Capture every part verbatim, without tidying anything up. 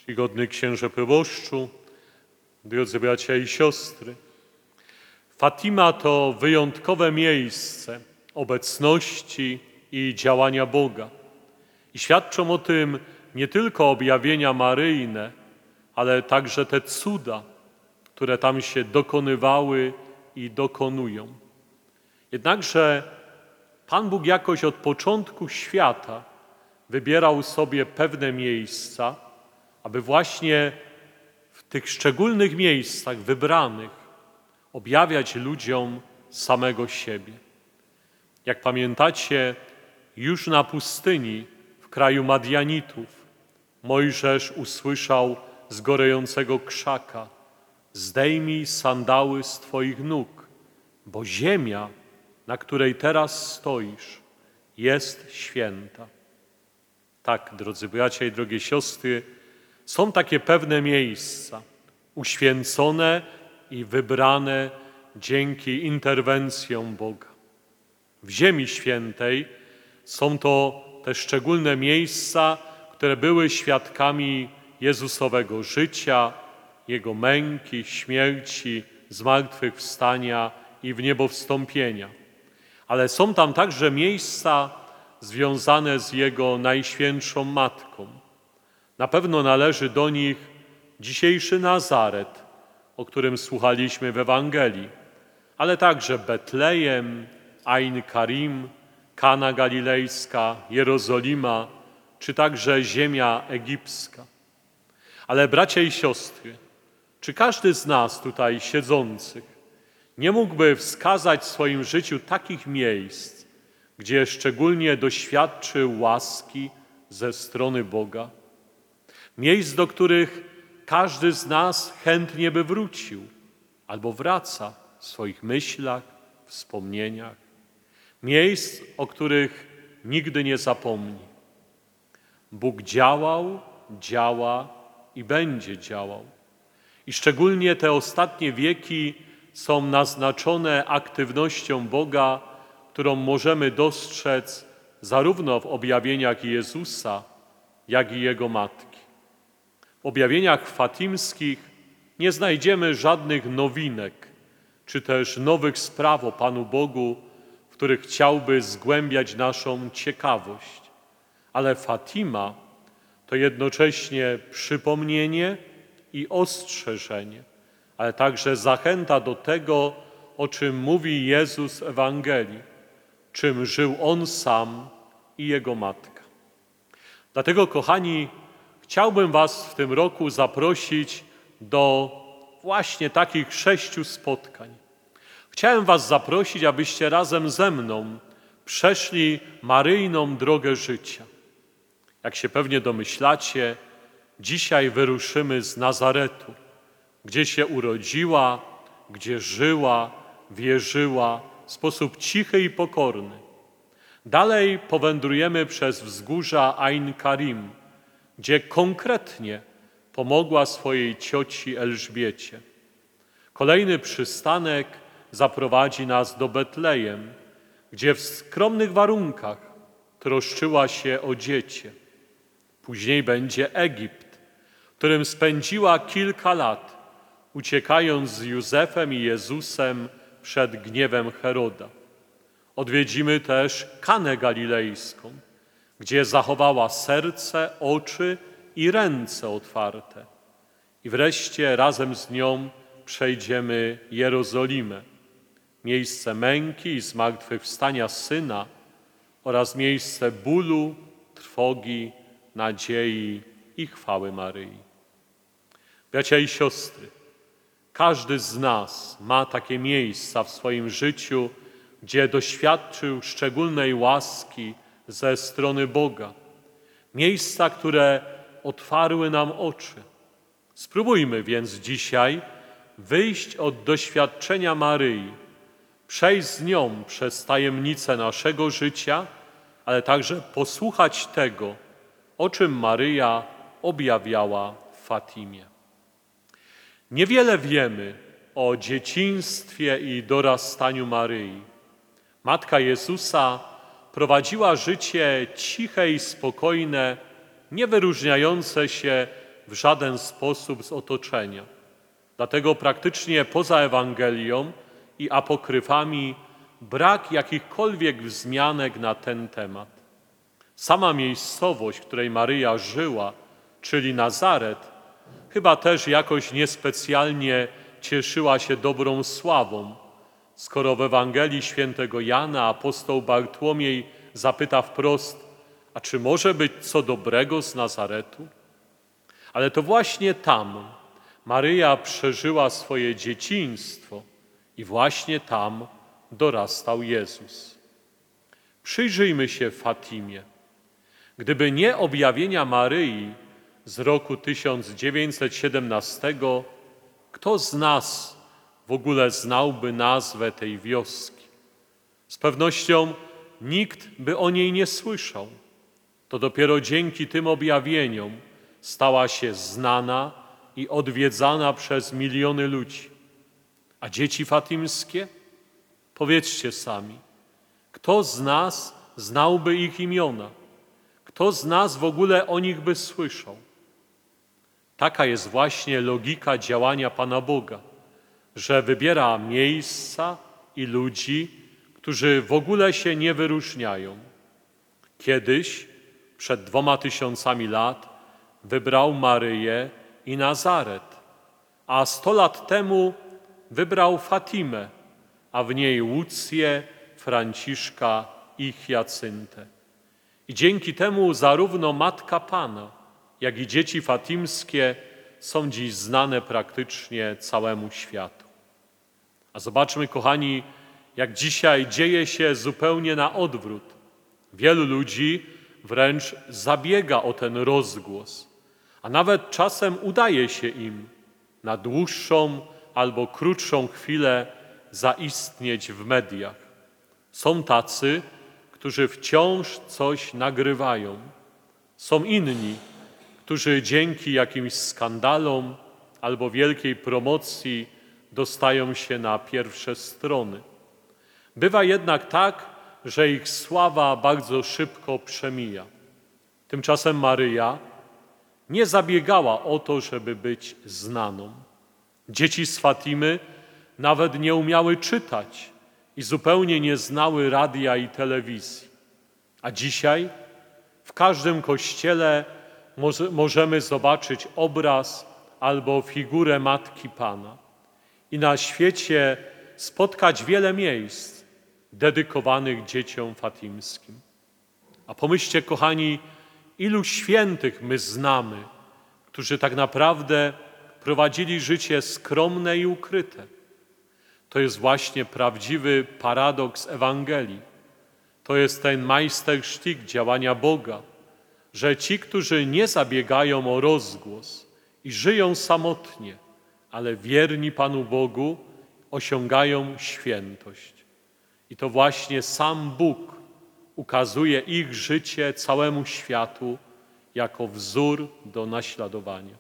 Czcigodny księże proboszczu, drodzy bracia i siostry, Fatima to wyjątkowe miejsce obecności i działania Boga. I świadczą o tym nie tylko objawienia maryjne, ale także te cuda, które tam się dokonywały i dokonują. Jednakże Pan Bóg jakoś od początku świata wybierał sobie pewne miejsca, aby właśnie w tych szczególnych miejscach wybranych objawiać ludziom samego siebie. Jak pamiętacie, już na pustyni w kraju Madianitów Mojżesz usłyszał z gorejącego krzaka: zdejmij sandały z Twoich nóg, bo ziemia, na której teraz stoisz, jest święta. Tak, drodzy bracia i drogie siostry, są takie pewne miejsca uświęcone i wybrane dzięki interwencjom Boga. W Ziemi Świętej są to te szczególne miejsca, które były świadkami Jezusowego życia, Jego męki, śmierci, zmartwychwstania i wniebowstąpienia. Ale są tam także miejsca związane z Jego Najświętszą Matką. Na pewno należy do nich dzisiejszy Nazaret, o którym słuchaliśmy w Ewangelii, ale także Betlejem, Ain Karim, Kana Galilejska, Jerozolima, czy także ziemia egipska. Ale bracia i siostry, czy każdy z nas tutaj siedzących nie mógłby wskazać w swoim życiu takich miejsc, gdzie szczególnie doświadczył łaski ze strony Boga? Miejsc, do których każdy z nas chętnie by wrócił albo wraca w swoich myślach, wspomnieniach. Miejsc, o których nigdy nie zapomni. Bóg działał, działa i będzie działał. I szczególnie te ostatnie wieki są naznaczone aktywnością Boga, którą możemy dostrzec zarówno w objawieniach Jezusa, jak i Jego Matki. W objawieniach fatimskich nie znajdziemy żadnych nowinek, czy też nowych spraw o Panu Bogu, w których chciałby zgłębiać naszą ciekawość. Ale Fatima to jednocześnie przypomnienie i ostrzeżenie, ale także zachęta do tego, o czym mówi Jezus w Ewangelii, czym żył On sam i Jego Matka. Dlatego, kochani, chciałbym Was w tym roku zaprosić do właśnie takich sześciu spotkań. Chciałem Was zaprosić, abyście razem ze mną przeszli maryjną drogę życia. Jak się pewnie domyślacie, dzisiaj wyruszymy z Nazaretu, gdzie się urodziła, gdzie żyła, wierzyła w sposób cichy i pokorny. Dalej powędrujemy przez wzgórza Ain Karim, gdzie konkretnie pomogła swojej cioci Elżbiecie. Kolejny przystanek zaprowadzi nas do Betlejem, gdzie w skromnych warunkach troszczyła się o dziecię. Później będzie Egipt, w którym spędziła kilka lat, uciekając z Józefem i Jezusem przed gniewem Heroda. Odwiedzimy też Kanę Galilejską, gdzie zachowała serce, oczy i ręce otwarte. I wreszcie razem z nią przejdziemy Jerozolimę, miejsce męki i zmartwychwstania Syna oraz miejsce bólu, trwogi, nadziei i chwały Maryi. Bracia i siostry, każdy z nas ma takie miejsca w swoim życiu, gdzie doświadczył szczególnej łaski ze strony Boga. Miejsca, które otwarły nam oczy. Spróbujmy więc dzisiaj wyjść od doświadczenia Maryi, przejść z nią przez tajemnicę naszego życia, ale także posłuchać tego, o czym Maryja objawiała w Fatimie. Niewiele wiemy o dzieciństwie i dorastaniu Maryi. Matka Jezusa prowadziła życie ciche i spokojne, nie wyróżniające się w żaden sposób z otoczenia. Dlatego praktycznie poza Ewangelią i apokryfami brak jakichkolwiek wzmianek na ten temat. Sama miejscowość, w której Maryja żyła, czyli Nazaret, chyba też jakoś niespecjalnie cieszyła się dobrą sławą, skoro w Ewangelii świętego Jana apostoł Bartłomiej zapyta wprost: a czy może być co dobrego z Nazaretu? Ale to właśnie tam Maryja przeżyła swoje dzieciństwo i właśnie tam dorastał Jezus. Przyjrzyjmy się Fatimie. Gdyby nie objawienia Maryi z roku tysiąc dziewięćset siedemnastego, kto z nas w ogóle znałby nazwę tej wioski? Z pewnością nikt by o niej nie słyszał. To dopiero dzięki tym objawieniom stała się znana i odwiedzana przez miliony ludzi. A dzieci fatimskie? Powiedzcie sami, kto z nas znałby ich imiona? Kto z nas w ogóle o nich by słyszał? Taka jest właśnie logika działania Pana Boga, że wybiera miejsca i ludzi, którzy w ogóle się nie wyróżniają. Kiedyś, przed dwoma tysiącami lat, wybrał Maryję i Nazaret, a sto lat temu wybrał Fatimę, a w niej Łucję, Franciszka i Hyacyntę. I dzięki temu zarówno Matka Pana, jak i dzieci fatimskie są dziś znane praktycznie całemu światu. A zobaczmy, kochani, jak dzisiaj dzieje się zupełnie na odwrót. Wielu ludzi wręcz zabiega o ten rozgłos, a nawet czasem udaje się im na dłuższą albo krótszą chwilę zaistnieć w mediach. Są tacy, którzy wciąż coś nagrywają. Są inni, którzy dzięki jakimś skandalom albo wielkiej promocji dostają się na pierwsze strony. Bywa jednak tak, że ich sława bardzo szybko przemija. Tymczasem Maryja nie zabiegała o to, żeby być znaną. Dzieci z Fatimy nawet nie umiały czytać i zupełnie nie znały radia i telewizji. A dzisiaj w każdym kościele może, możemy zobaczyć obraz albo figurę Matki Pana i na świecie spotkać wiele miejsc dedykowanych dzieciom fatimskim. A pomyślcie, kochani, ilu świętych my znamy, którzy tak naprawdę prowadzili życie skromne i ukryte. To jest właśnie prawdziwy paradoks Ewangelii. To jest ten majstersztyk działania Boga, że ci, którzy nie zabiegają o rozgłos i żyją samotnie, ale wierni Panu Bogu, osiągają świętość. I to właśnie sam Bóg ukazuje ich życie całemu światu jako wzór do naśladowania.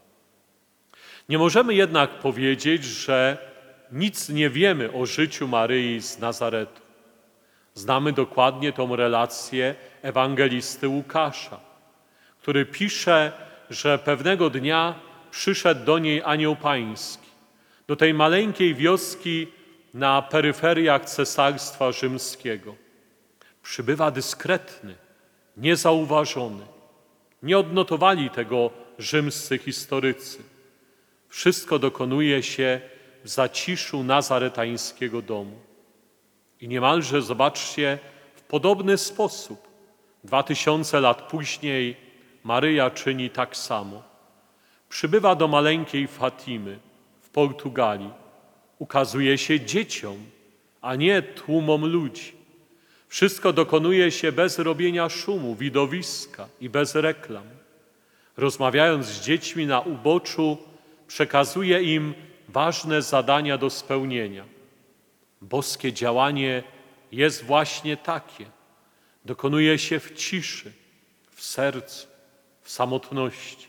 Nie możemy jednak powiedzieć, że nic nie wiemy o życiu Maryi z Nazaretu. Znamy dokładnie tą relację ewangelisty Łukasza, który pisze, że pewnego dnia przyszedł do niej anioł pański, do tej maleńkiej wioski na peryferiach Cesarstwa Rzymskiego. Przybywa dyskretny, niezauważony. Nie odnotowali tego rzymscy historycy. Wszystko dokonuje się w zaciszu nazaretańskiego domu. I niemalże, zobaczcie, w podobny sposób, dwa tysiące lat później, Maryja czyni tak samo. Przybywa do maleńkiej Fatimy w Portugalii. Ukazuje się dzieciom, a nie tłumom ludzi. Wszystko dokonuje się bez robienia szumu, widowiska i bez reklam. Rozmawiając z dziećmi na uboczu, przekazuje im ważne zadania do spełnienia. Boskie działanie jest właśnie takie. Dokonuje się w ciszy, w sercu, w samotności.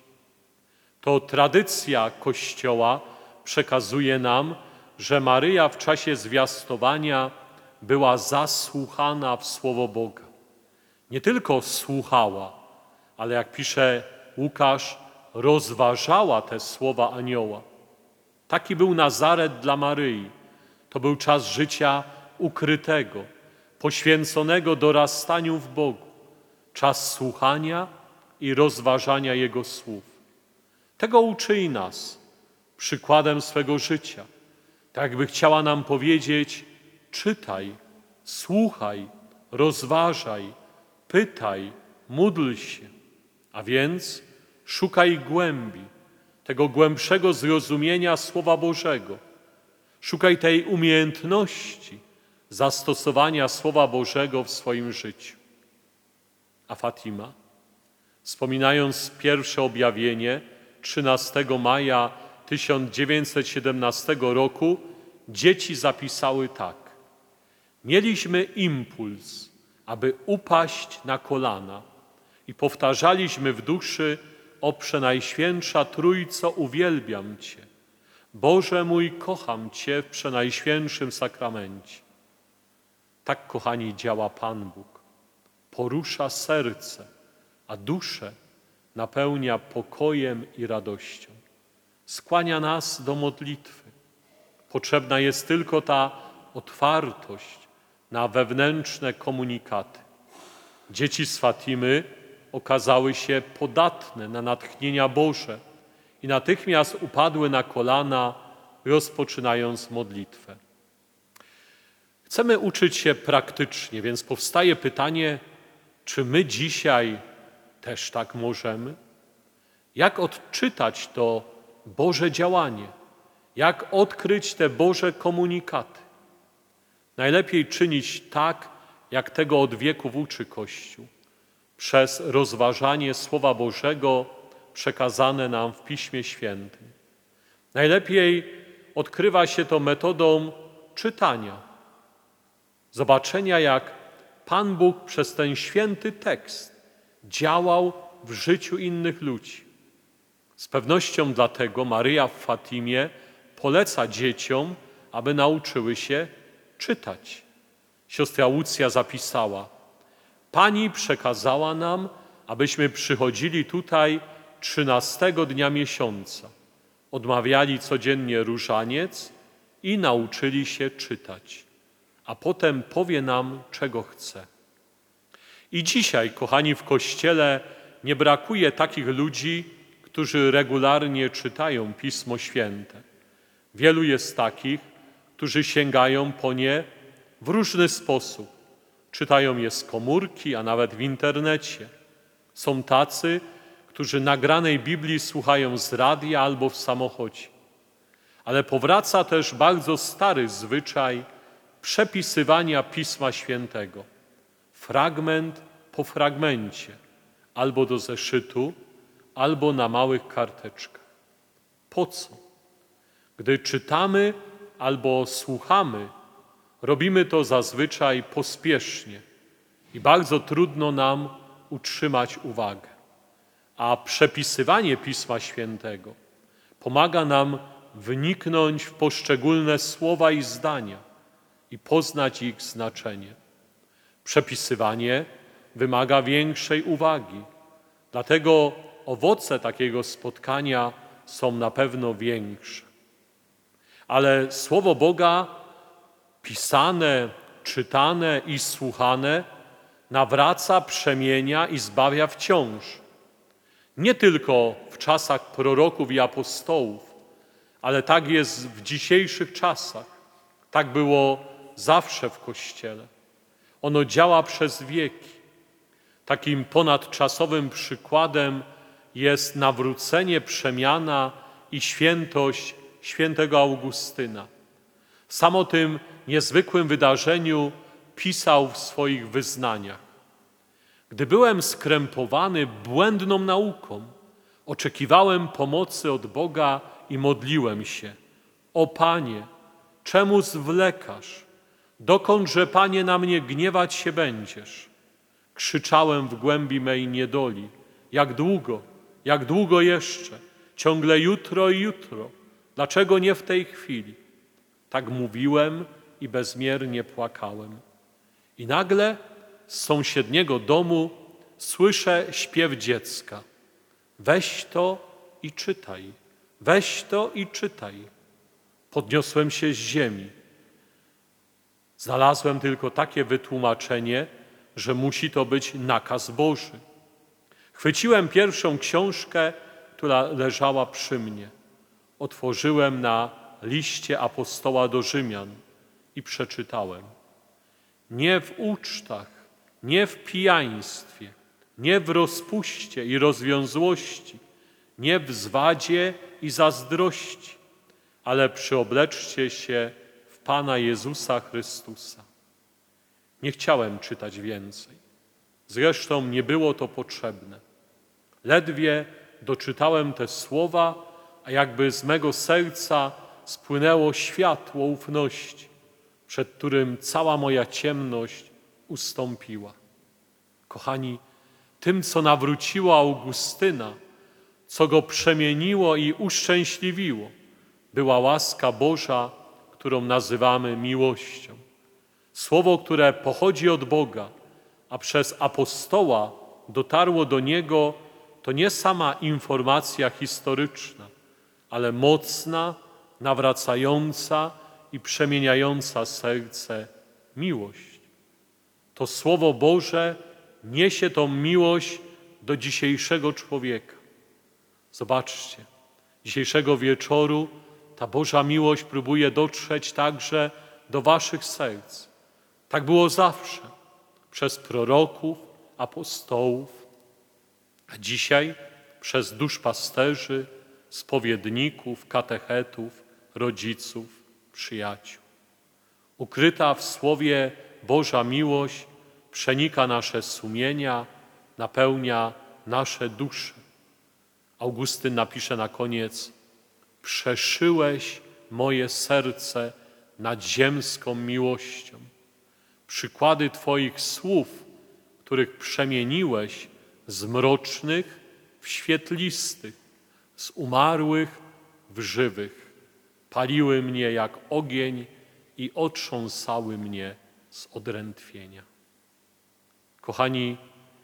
To tradycja Kościoła przekazuje nam, że Maryja w czasie zwiastowania była zasłuchana w Słowo Boga. Nie tylko słuchała, ale jak pisze Łukasz, rozważała te słowa anioła. Taki był Nazaret dla Maryi. To był czas życia ukrytego, poświęconego dorastaniu w Bogu. Czas słuchania i rozważania Jego słów. Tego uczy i nas przykładem swego życia. Tak jakby chciała nam powiedzieć: czytaj, słuchaj, rozważaj, pytaj, módl się. A więc szukaj głębi, tego głębszego zrozumienia Słowa Bożego. Szukaj tej umiejętności zastosowania Słowa Bożego w swoim życiu. A Fatima, wspominając pierwsze objawienie trzynastego maja tysiąc dziewięćset siedemnastego roku, dzieci zapisały tak: mieliśmy impuls, aby upaść na kolana i powtarzaliśmy w duszy: o Przenajświętsza Trójco, uwielbiam Cię. Boże mój, kocham Cię w Przenajświętszym Sakramencie. Tak, kochani, działa Pan Bóg. Porusza serce, a duszę napełnia pokojem i radością. Skłania nas do modlitwy. Potrzebna jest tylko ta otwartość na wewnętrzne komunikaty. Dzieci z Fatimy okazały się podatne na natchnienia Boże i natychmiast upadły na kolana, rozpoczynając modlitwę. Chcemy uczyć się praktycznie, więc powstaje pytanie, czy my dzisiaj też tak możemy? Jak odczytać to Boże działanie? Jak odkryć te Boże komunikaty? Najlepiej czynić tak, jak tego od wieków uczy Kościół, przez rozważanie Słowa Bożego przekazane nam w Piśmie Świętym. Najlepiej odkrywa się to metodą czytania, zobaczenia, jak Pan Bóg przez ten święty tekst działał w życiu innych ludzi. Z pewnością dlatego Maryja w Fatimie poleca dzieciom, aby nauczyły się czytać. Siostra Łucja zapisała: Pani przekazała nam, abyśmy przychodzili tutaj trzynastego dnia miesiąca, odmawiali codziennie różaniec i nauczyli się czytać, a potem powie nam, czego chce. I dzisiaj, kochani, w Kościele nie brakuje takich ludzi, którzy regularnie czytają Pismo Święte. Wielu jest takich, którzy sięgają po nie w różny sposób. Czytają je z komórki, a nawet w internecie. Są tacy, którzy nagranej Biblii słuchają z radia albo w samochodzie. Ale powraca też bardzo stary zwyczaj przepisywania Pisma Świętego. Fragment po fragmencie, albo do zeszytu, albo na małych karteczkach. Po co? Gdy czytamy albo słuchamy, robimy to zazwyczaj pospiesznie i bardzo trudno nam utrzymać uwagę. A przepisywanie Pisma Świętego pomaga nam wniknąć w poszczególne słowa i zdania i poznać ich znaczenie. Przepisywanie wymaga większej uwagi, dlatego owoce takiego spotkania są na pewno większe. Ale Słowo Boga pisane, czytane i słuchane nawraca, przemienia i zbawia wciąż. Nie tylko w czasach proroków i apostołów, ale tak jest w dzisiejszych czasach. Tak było zawsze w Kościele. Ono działa przez wieki. Takim ponadczasowym przykładem jest nawrócenie, przemiana i świętość świętego Augustyna. Sam o tym niezwykłym wydarzeniu pisał w swoich wyznaniach. Gdy byłem skrępowany błędną nauką, oczekiwałem pomocy od Boga i modliłem się: o Panie, czemu zwlekasz? Dokądże, Panie, na mnie gniewać się będziesz? Krzyczałem w głębi mej niedoli: jak długo, jak długo jeszcze? Ciągle jutro i jutro. Dlaczego nie w tej chwili? Tak mówiłem i bezmiernie płakałem. I nagle z sąsiedniego domu słyszę śpiew dziecka: weź to i czytaj. Weź to i czytaj. Podniosłem się z ziemi. Znalazłem tylko takie wytłumaczenie, że musi to być nakaz Boży. Chwyciłem pierwszą książkę, która leżała przy mnie. Otworzyłem na liście apostoła do Rzymian i przeczytałem. Nie w ucztach, nie w pijaństwie, nie w rozpuście i rozwiązłości, nie w zwadzie i zazdrości, ale przyobleczcie się w Pana Jezusa Chrystusa. Nie chciałem czytać więcej. Zresztą nie było to potrzebne. Ledwie doczytałem te słowa, a jakby z mego serca spłynęło światło ufności, przed którym cała moja ciemność ustąpiła. Kochani, tym, co nawróciło Augustyna, co go przemieniło i uszczęśliwiło, była łaska Boża, którą nazywamy miłością. Słowo, które pochodzi od Boga, a przez apostoła dotarło do niego, to nie sama informacja historyczna, ale mocna, nawracająca i przemieniająca serce miłość. To Słowo Boże niesie tą miłość do dzisiejszego człowieka. Zobaczcie, dzisiejszego wieczoru ta Boża miłość próbuje dotrzeć także do waszych serc. Tak było zawsze, przez proroków, apostołów, a dzisiaj przez duszpasterzy, spowiedników, katechetów, rodziców, przyjaciół. Ukryta w Słowie Boża miłość przenika nasze sumienia, napełnia nasze dusze. Augustyn napisze na koniec: przeszyłeś moje serce nadziemską miłością. Przykłady Twoich słów, których przemieniłeś z mrocznych w świetlistych, z umarłych w żywych, paliły mnie jak ogień i otrząsały mnie z odrętwienia. Kochani,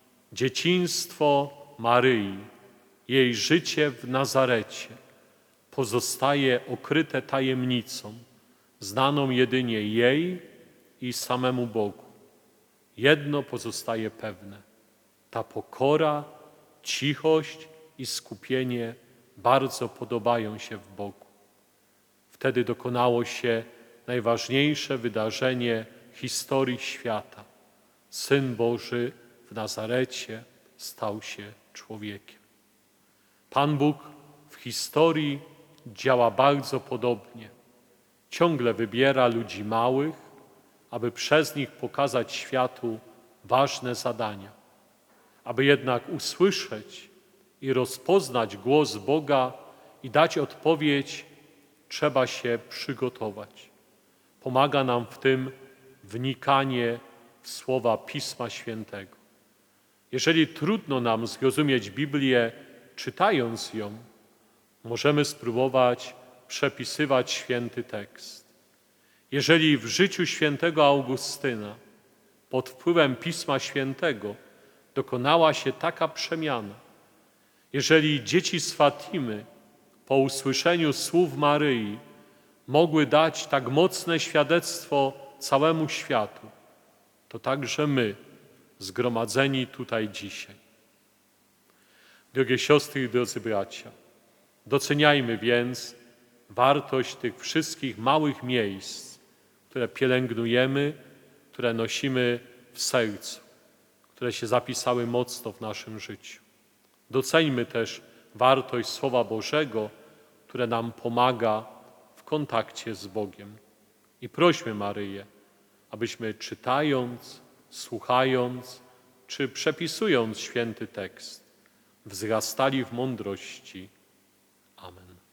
dzieciństwo Maryi, jej życie w Nazarecie pozostaje okryte tajemnicą, znaną jedynie jej i samemu Bogu. Jedno pozostaje pewne: ta pokora, cichość i skupienie bardzo podobają się w Bogu. Wtedy dokonało się najważniejsze wydarzenie historii świata. Syn Boży w Nazarecie stał się człowiekiem. Pan Bóg w historii działa bardzo podobnie. Ciągle wybiera ludzi małych, aby przez nich pokazać światu ważne zadania. Aby jednak usłyszeć i rozpoznać głos Boga i dać odpowiedź, trzeba się przygotować. Pomaga nam w tym wnikanie w słowa Pisma Świętego. Jeżeli trudno nam zrozumieć Biblię, czytając ją, możemy spróbować przepisywać święty tekst. Jeżeli w życiu świętego Augustyna pod wpływem Pisma Świętego dokonała się taka przemiana, jeżeli dzieci z Fatimy po usłyszeniu słów Maryi mogły dać tak mocne świadectwo całemu światu, to także my, zgromadzeni tutaj dzisiaj. Drogie siostry i drodzy bracia, doceniajmy więc wartość tych wszystkich małych miejsc, które pielęgnujemy, które nosimy w sercu, które się zapisały mocno w naszym życiu. Doceńmy też wartość Słowa Bożego, które nam pomaga w kontakcie z Bogiem. I prośmy Maryję, abyśmy czytając, słuchając czy przepisując święty tekst, wzrastali w mądrości